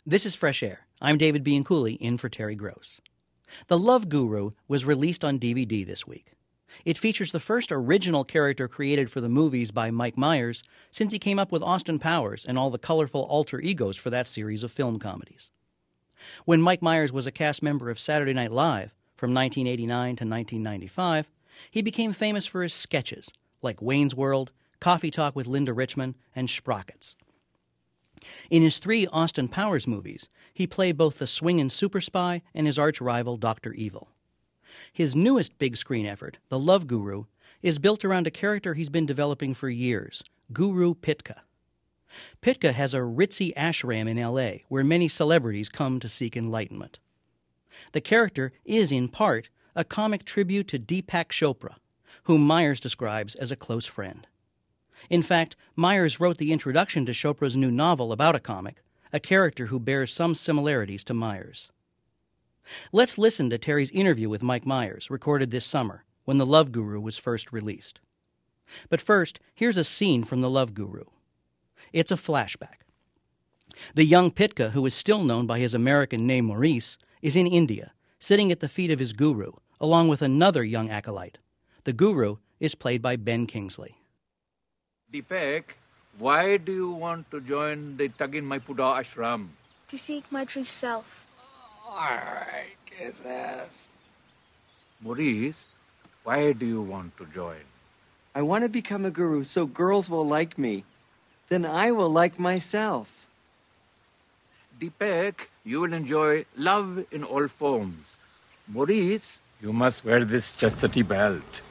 This is Fresh Air. I'm David Bianculli, in for Terry Gross. The Love Guru was released on DVD this week. It features the first original character created for the movies by Mike Myers since he came up with Austin Powers and all the colorful alter egos for that series of film comedies. When Mike Myers was a cast member of Saturday Night Live from 1989 to 1995, he became famous for his sketches like Wayne's World, Coffee Talk with Linda Richman, and Sprockets. In his 3 Austin Powers movies, he played both the swingin' super spy and his arch-rival Dr. Evil. His newest big-screen effort, The Love Guru, is built around a character he's been developing for years, Guru Pitka. Pitka has a ritzy ashram in L.A. where many celebrities come to seek enlightenment. The character is, in part, a comic tribute to Deepak Chopra, whom Myers describes as a close friend. In fact, Myers wrote the introduction to Chopra's new novel about a comic, a character who bears some similarities to Myers. Let's listen to Terry's interview with Mike Myers, recorded this summer, when The Love Guru was first released. But first, here's a scene from The Love Guru. It's a flashback. The young Pitka, who is still known by his American name Maurice, is in India, sitting at the feet of his guru, along with another young acolyte. The guru is played by Ben Kingsley. Deepak, why do you want to join the Tagin Maipuda ashram? To seek my true self. Alright, kiss ass. Maurice, why do you want to join? I want to become a guru so girls will like me. Then I will like myself. Deepak, you will enjoy love in all forms. Maurice, you must wear this chastity belt.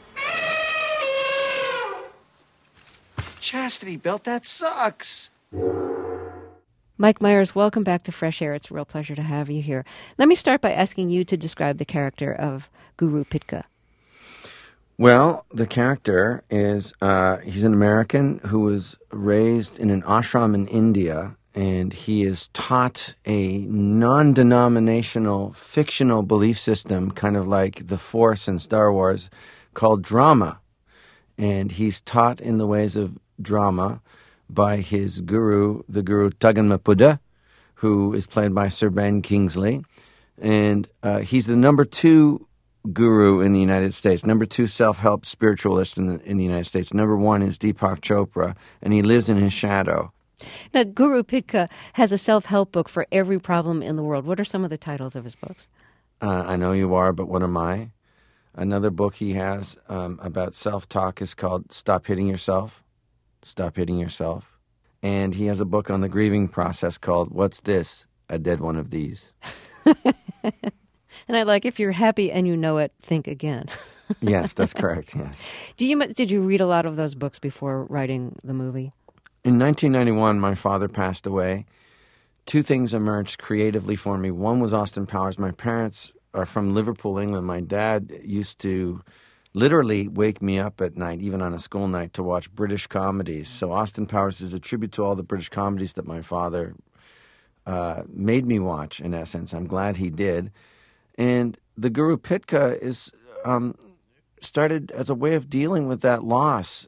Chastity belt, that sucks. Mike Myers, welcome back to Fresh Air. It's a real pleasure to have you here. Let me start by asking you to describe the character of Guru Pitka. Well, the character is, he's an American who was raised in an ashram in India, and he is taught a non-denominational, fictional belief system, kind of like the Force in Star Wars, called drama. And he's taught in the ways of drama by his guru, the guru Tagin Maipuda, who is played by Sir Ben Kingsley. And he's the number 2 guru in the United States, number 2 self-help spiritualist in the United States. Number 1 is Deepak Chopra, and he lives in his shadow. Now, Guru Pitka has a self-help book for every problem in the world. What are some of the titles of his books? I Know You Are, But What Am I? Another book he has about self-talk is called Stop Hitting Yourself. Stop Hitting Yourself. And he has a book on the grieving process called What's This? A Dead One of These. And I like, if you're happy and you know it, think again. Yes, that's correct, yes. Did you read a lot of those books before writing the movie? In 1991, my father passed away. 2 things emerged creatively for me. One was Austin Powers. My parents are from Liverpool, England. My dad used to literally wake me up at night, even on a school night, to watch British comedies. So Austin Powers is a tribute to all the British comedies that my father made me watch, in essence. I'm glad he did. And the Guru Pitka is started as a way of dealing with that loss.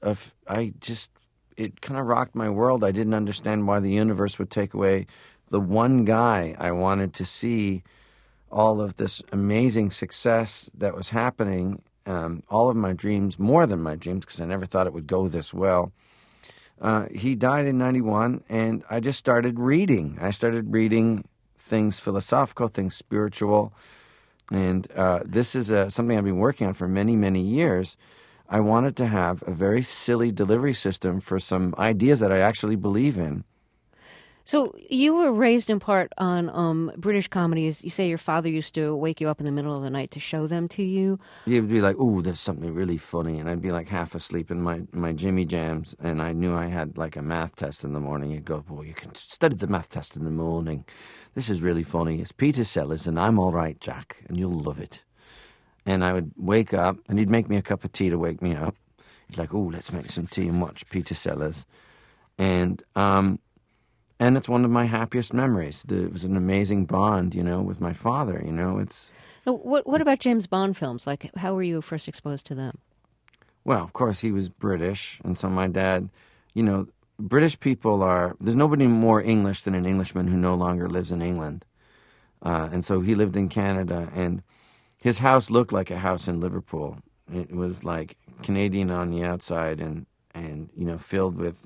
It kind of rocked my world. I didn't understand why the universe would take away the one guy I wanted to see. All of this amazing success that was happening, all of my dreams, more than my dreams, because I never thought it would go this well. He died in 91, and I just started reading. I started reading things philosophical, things spiritual, and this is something I've been working on for many, many years. I wanted to have a very silly delivery system for some ideas that I actually believe in. So you were raised in part on British comedies. You say your father used to wake you up in the middle of the night to show them to you. He would be like, "Ooh, there's something really funny," and I'd be like half asleep in my Jimmy Jams, and I knew I had like a math test in the morning. He'd go, "Well, you can study the math test in the morning. This is really funny. It's Peter Sellers, and I'm all right, Jack, and you'll love it." And I would wake up, and he'd make me a cup of tea to wake me up. He's like, "Ooh, let's make some tea and watch Peter Sellers," and it's one of my happiest memories. It was an amazing bond, with my father. It's. Now, what about James Bond films? Like, how were you first exposed to them? Well, of course, he was British, and so my dad, British people there's nobody more English than an Englishman who no longer lives in England. And so he lived in Canada, and his house looked like a house in Liverpool. It was like Canadian on the outside and filled with,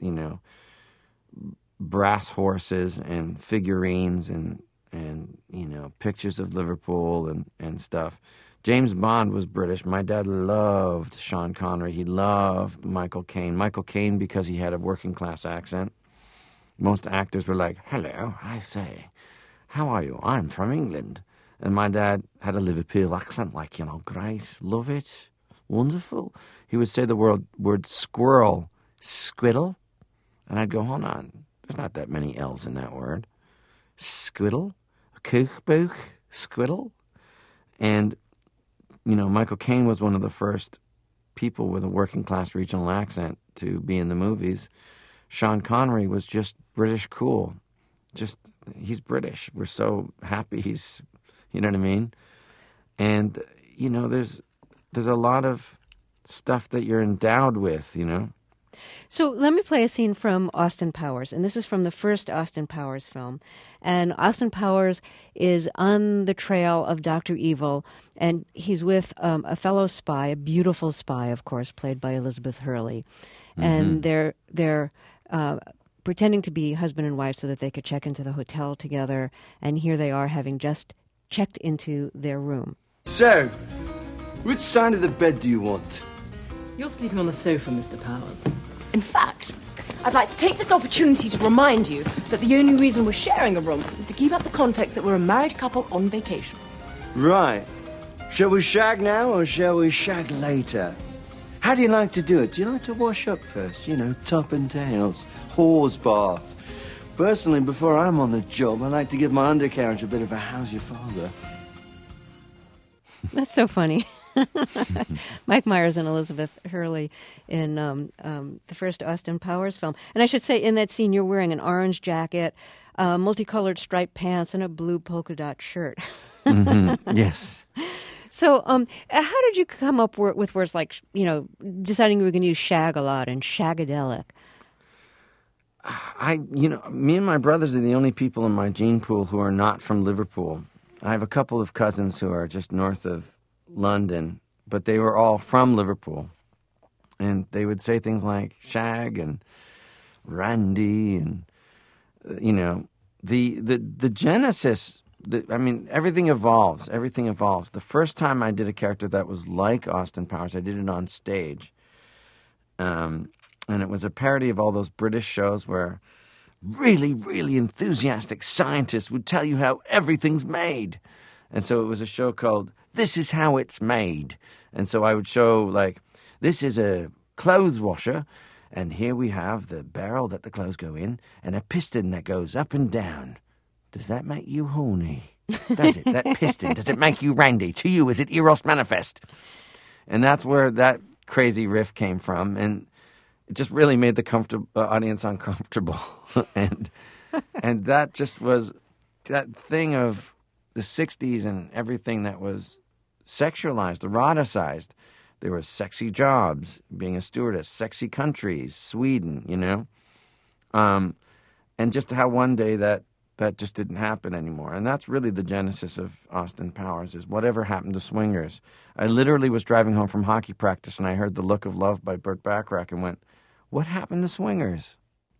brass horses and figurines and pictures of Liverpool and stuff. James Bond was British. My dad loved Sean Connery. He loved Michael Caine. Michael Caine because he had a working class accent. Most actors were like, "Hello, I say, how are you? I'm from England." And my dad had a Liverpool accent, like, great, love it, wonderful. He would say the word squirrel, squiddle. And I'd go, hold on, there's not that many L's in that word. Squiddle, kookbook, squiddle. And, Michael Caine was one of the first people with a working class regional accent to be in the movies. Sean Connery was just British cool. He's British. We're so happy he's, you know what I mean? And, there's a lot of stuff that you're endowed with, So let me play a scene from Austin Powers, and this is from the first Austin Powers film. And Austin Powers is on the trail of Dr. Evil, and he's with a fellow spy, a beautiful spy, of course, played by Elizabeth Hurley. Mm-hmm. And they're pretending to be husband and wife so that they could check into the hotel together. And here they are, having just checked into their room. So, which side of the bed do you want? You're sleeping on the sofa, Mr. Powers. In fact, I'd like to take this opportunity to remind you that the only reason we're sharing a room is to keep up the context that we're a married couple on vacation. Right. Shall we shag now or shall we shag later? How do you like to do it? Do you like to wash up first? Top and tails, whore's bath. Personally, before I'm on the job, I like to give my undercarriage a bit of a how's your father. That's so funny. Mike Myers and Elizabeth Hurley in the first Austin Powers film. And I should say, in that scene, you're wearing an orange jacket, multicolored striped pants, and a blue polka dot shirt. Mm-hmm. Yes. So how did you come up with words like, deciding you were going to use shag a lot and shagadelic? Me and my brothers are the only people in my gene pool who are not from Liverpool. I have a couple of cousins who are just north of London, but they were all from Liverpool. And they would say things like shag and randy and, the genesis, everything evolves. Everything evolves. The first time I did a character that was like Austin Powers, I did it on stage. And it was a parody of all those British shows where really, really enthusiastic scientists would tell you how everything's made. And so it was a show called This Is How It's Made. And so I would show, this is a clothes washer, and here we have the barrel that the clothes go in, and a piston that goes up and down. Does that make you horny? Does it? That piston, does it make you randy? To you, is it Eros Manifest? And that's where that crazy riff came from, and it just really made the audience uncomfortable. and that just was that thing of the 60s and everything that was sexualized, eroticized. There was sexy jobs, being a stewardess, sexy countries, Sweden, and just how one day that just didn't happen anymore. And that's really the genesis of Austin Powers, is whatever happened to swingers. I literally was driving home from hockey practice and I heard The Look of Love by Burt Bacharach and went, what happened to swingers?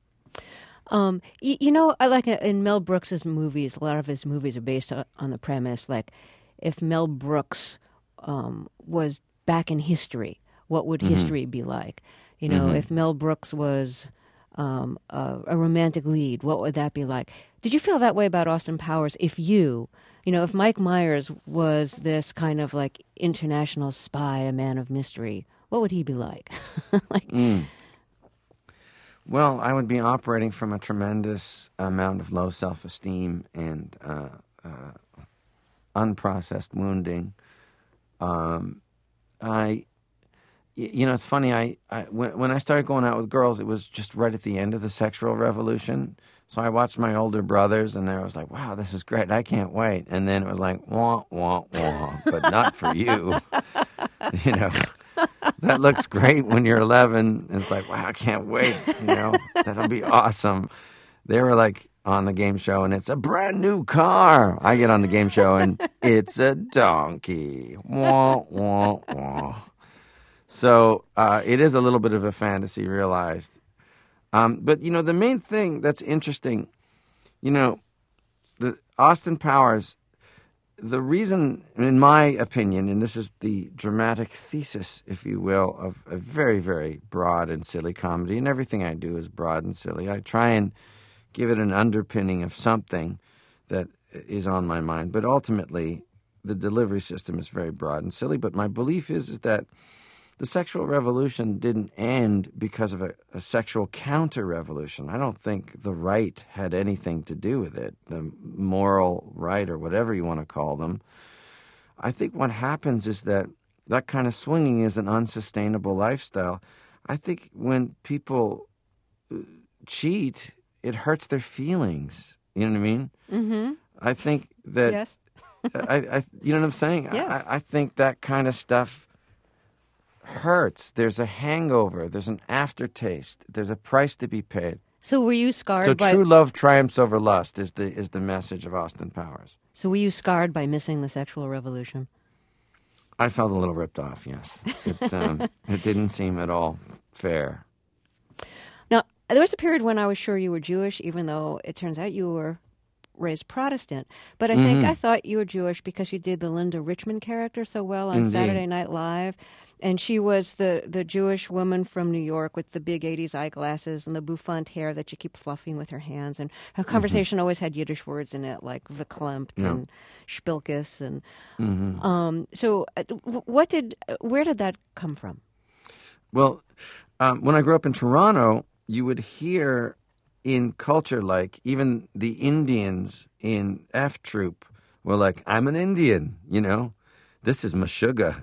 I like in Mel Brooks's movies, a lot of his movies are based on the premise, like if Mel Brooks was back in history, what would history be like? If Mel Brooks was a romantic lead, what would that be like? Did you feel that way about Austin Powers? If if Mike Myers was this kind of like international spy, a man of mystery, what would he be like? Well, I would be operating from a tremendous amount of low self-esteem and unprocessed wounding. It's funny. When I started going out with girls, it was just right at the end of the sexual revolution. So I watched my older brothers, and I was like, "Wow, this is great! I can't wait." And then it was like, "Wah wah wah," but not for you. that looks great when you're 11. It's like, wow, I can't wait. That'll be awesome. They were like on the game show, and it's a brand new car. I get on the game show, and it's a donkey. Wah, wah, wah. So it is a little bit of a fantasy, realized. But, the main thing that's interesting, the Austin Powers, the reason, in my opinion, and this is the dramatic thesis, if you will, of a very, very broad and silly comedy, and everything I do is broad and silly. I try and give it an underpinning of something that is on my mind. But ultimately, the delivery system is very broad and silly. But my belief is that the sexual revolution didn't end because of a sexual counter-revolution. I don't think the right had anything to do with it, the moral right or whatever you want to call them. I think what happens is that kind of swinging is an unsustainable lifestyle. I think when people cheat, it hurts their feelings. You know what I mean? Mm-hmm. I think that... Yes. You know what I'm saying? Yes. I think that kind of stuff hurts. There's a hangover. There's an aftertaste. There's a price to be paid. So were you scarred So by... true love triumphs over lust is the message of Austin Powers. So were you scarred by missing the sexual revolution? I felt a little ripped off, yes. It didn't seem at all fair. Now, there was a period when I was sure you were Jewish, even though it turns out you were raised Protestant. But I thought you were Jewish because you did the Linda Richmond character so well on Indeed. Saturday Night Live. And she was the Jewish woman from New York with the big 80s eyeglasses and the bouffant hair that you keep fluffing with her hands. And her conversation always had Yiddish words in it, like verklempt and spilkes. And so where did that come from? Well, when I grew up in Toronto, you would hear in culture, like even the Indians in F Troop were like, I'm an Indian, This is Meshuggah,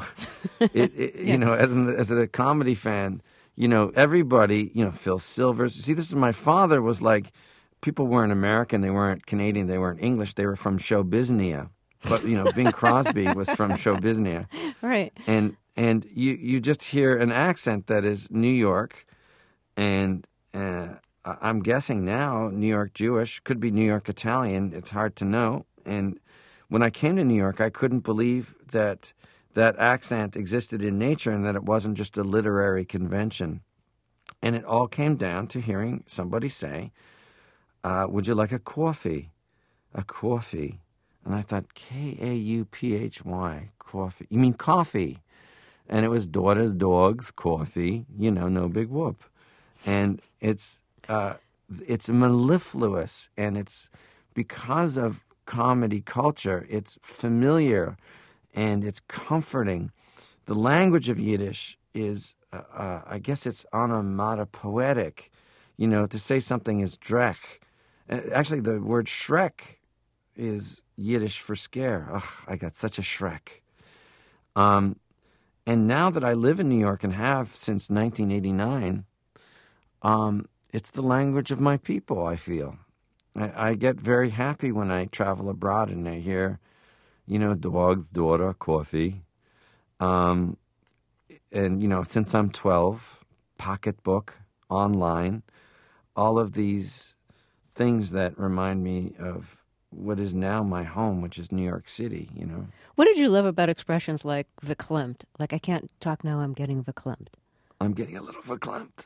as a comedy fan, everybody, Phil Silvers. See, this is my father was like, people weren't American, they weren't Canadian, they weren't English, they were from Showbiznia. But, Bing Crosby was from Showbiznia. Right. And you just hear an accent that is New York, and I'm guessing now New York Jewish, could be New York Italian, it's hard to know. And when I came to New York, I couldn't believe that accent existed in nature and that it wasn't just a literary convention. And it all came down to hearing somebody say, would you like a coffee? A coffee. And I thought, Kauphy, coffee. You mean coffee? And it was daughters, dogs, coffee, no big whoop. And it's mellifluous, and it's because of comedy culture. It's familiar, and it's comforting. The language of Yiddish is, I guess it's onomatopoetic. To say something is drek. Actually, the word Shrek is Yiddish for scare. Ugh, I got such a Shrek. And now that I live in New York and have since 1989, it's the language of my people, I feel. I get very happy when I travel abroad and I hear, dogs, daughter, coffee. And, since I'm 12, pocketbook, online, all of these things that remind me of what is now my home, which is New York City, What did you love about expressions like verklempt? Like, I can't talk now, I'm getting verklempt. I'm getting a little verklempt.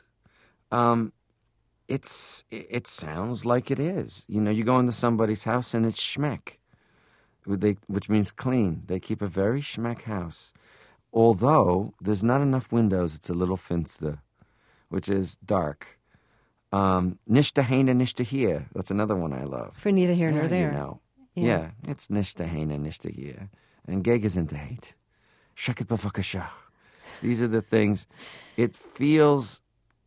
It sounds like it is. You go into somebody's house and it's schmeck, which means clean. They keep a very schmeck house. Although there's not enough windows, it's a little finster, which is dark. Nicht daheine, nicht hier. That's another one I love. For neither here nor there. Yeah, it's nicht daheine, nicht hier. And gegenseite. Sheket b'vakasha. These are the things. It feels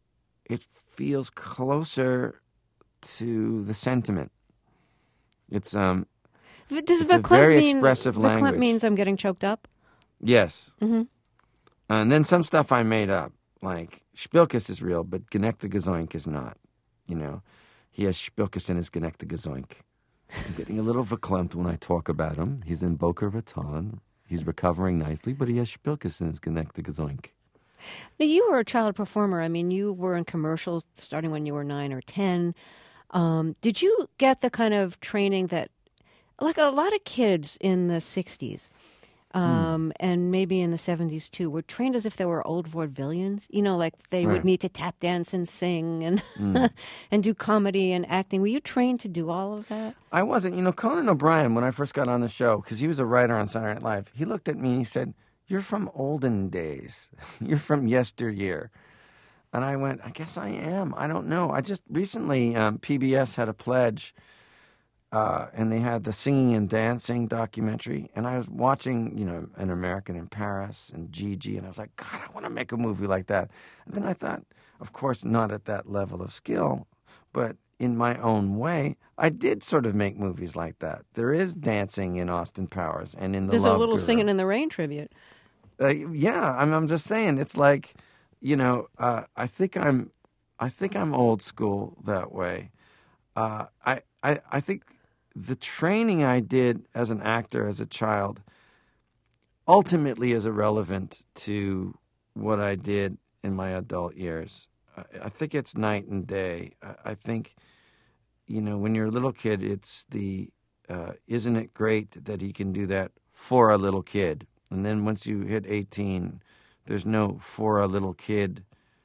closer to the sentiment. It's Does a very expressive language. Verklempt means I'm getting choked up? Yes. Mm-hmm. And then some stuff I made up, like Spilkes is real, but Genekte Gezoink is not. He has Spilkes in his Genekte Gezoink. I'm getting a little verklempt when I talk about him. He's in Boca Raton. He's recovering nicely, but he has spilkus in his Gezoink. Now, you were a child performer. I mean, you were in commercials starting when you were 9 or 10. Did you get the kind of training that, like a lot of kids in the 60s, and maybe in the 70s too, were trained as if they were old vaudevillians? You know, like they would need to tap dance and sing and and do comedy and acting. Were you trained to do all of that? I wasn't. You know, Conan O'Brien, when I first got on the show, because he was a writer on Saturday Night Live, he looked at me and he said, "You're from olden days. You're from yesteryear." And I went, I guess I am. I don't know. I just recently, PBS had a pledge, and they had the singing and dancing documentary. And I was watching, you know, An American in Paris and Gigi, and I was like, God, I want to make a movie like that. And then I thought, of course, not at that level of skill, but in my own way, I did sort of make movies like that. There is dancing in Austin Powers and in the There's Love a little Guru. Singing in the Rain tribute. Yeah, I'm just saying. It's like, you know, I think I'm old school that way. I think the training I did as an actor as a child ultimately is irrelevant to what I did in my adult years. I think it's night and day. I think, you know, when you're a little kid, it's the isn't it great that he can do that for a little kid? And then once you hit 18, there's no for a little kid,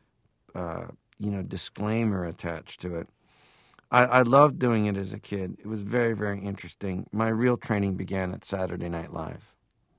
disclaimer attached to it. I loved doing it as a kid. It was very, very interesting. My real training began at Saturday Night Live.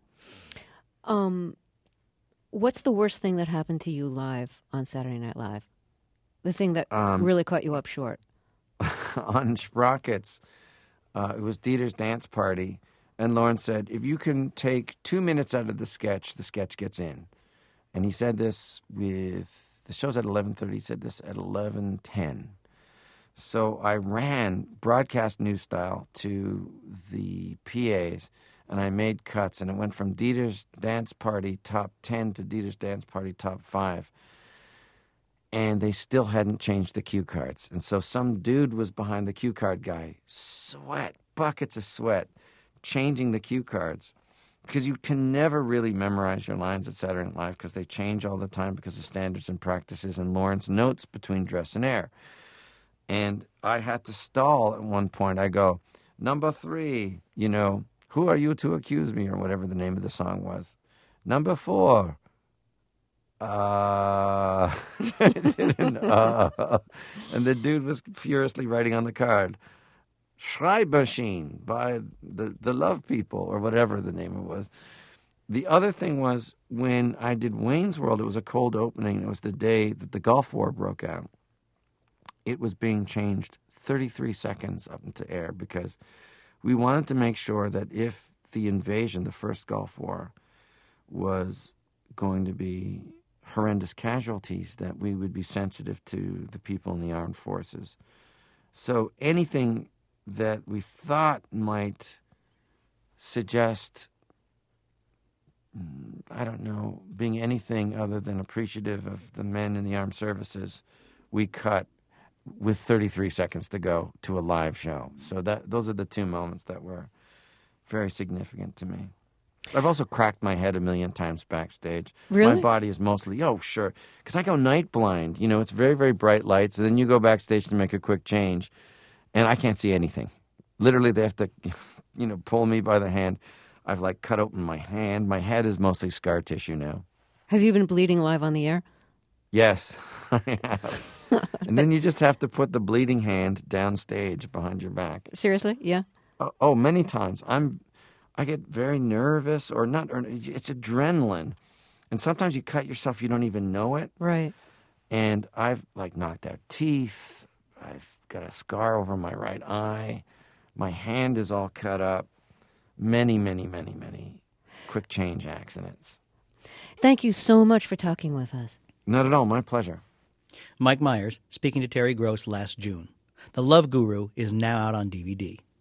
What's the worst thing that happened to you live on Saturday Night Live? The thing that really caught you up short? On Sprockets, it was Dieter's dance party, and Lawrence said, if you can take 2 minutes out of the sketch gets in. And he said this with, the show's at 11:30, he said this at 11:10. So I ran broadcast news style to the PAs, and I made cuts, and it went from Dieter's dance party top 10 to Dieter's dance party top 5. And they still hadn't changed the cue cards. And so some dude was behind the cue card guy, buckets of sweat, changing the cue cards. Because you can never really memorize your lines at Saturday Night Live because they change all the time because of standards and practices and Lawrence notes between dress and air. And I had to stall at one point. I go, number 3, who are you to accuse me, or whatever the name of the song was. Number 4. And the dude was furiously writing on the card, Schreibmaschine by the Love People, or whatever the name was. The other thing was, when I did Wayne's World, it was a cold opening. It was the day that the Gulf War broke out. It was being changed 33 seconds up into air because we wanted to make sure that if the invasion, the first Gulf War, was going to be horrendous casualties, that we would be sensitive to the people in the armed forces. So anything that we thought might suggest, being anything other than appreciative of the men in the armed services, we cut with 33 seconds to go to a live show. So those are the 2 moments that were very significant to me. I've also cracked my head 1,000,000 times backstage. Really? My body is mostly, sure. Because I go night blind. It's very, very bright lights. And then you go backstage to make a quick change. And I can't see anything. Literally, they have to, pull me by the hand. I've, cut open my hand. My head is mostly scar tissue now. Have you been bleeding live on the air? Yes, I have. And then you just have to put the bleeding hand downstage behind your back. Seriously? Yeah. Oh, many times. I get very nervous, it's adrenaline. And sometimes you cut yourself, you don't even know it. Right. And I've knocked out teeth. I've got a scar over my right eye. My hand is all cut up. Many, many, many, many quick change accidents. Thank you so much for talking with us. Not at all. My pleasure. Mike Myers speaking to Terry Gross last June. The Love Guru is now out on DVD.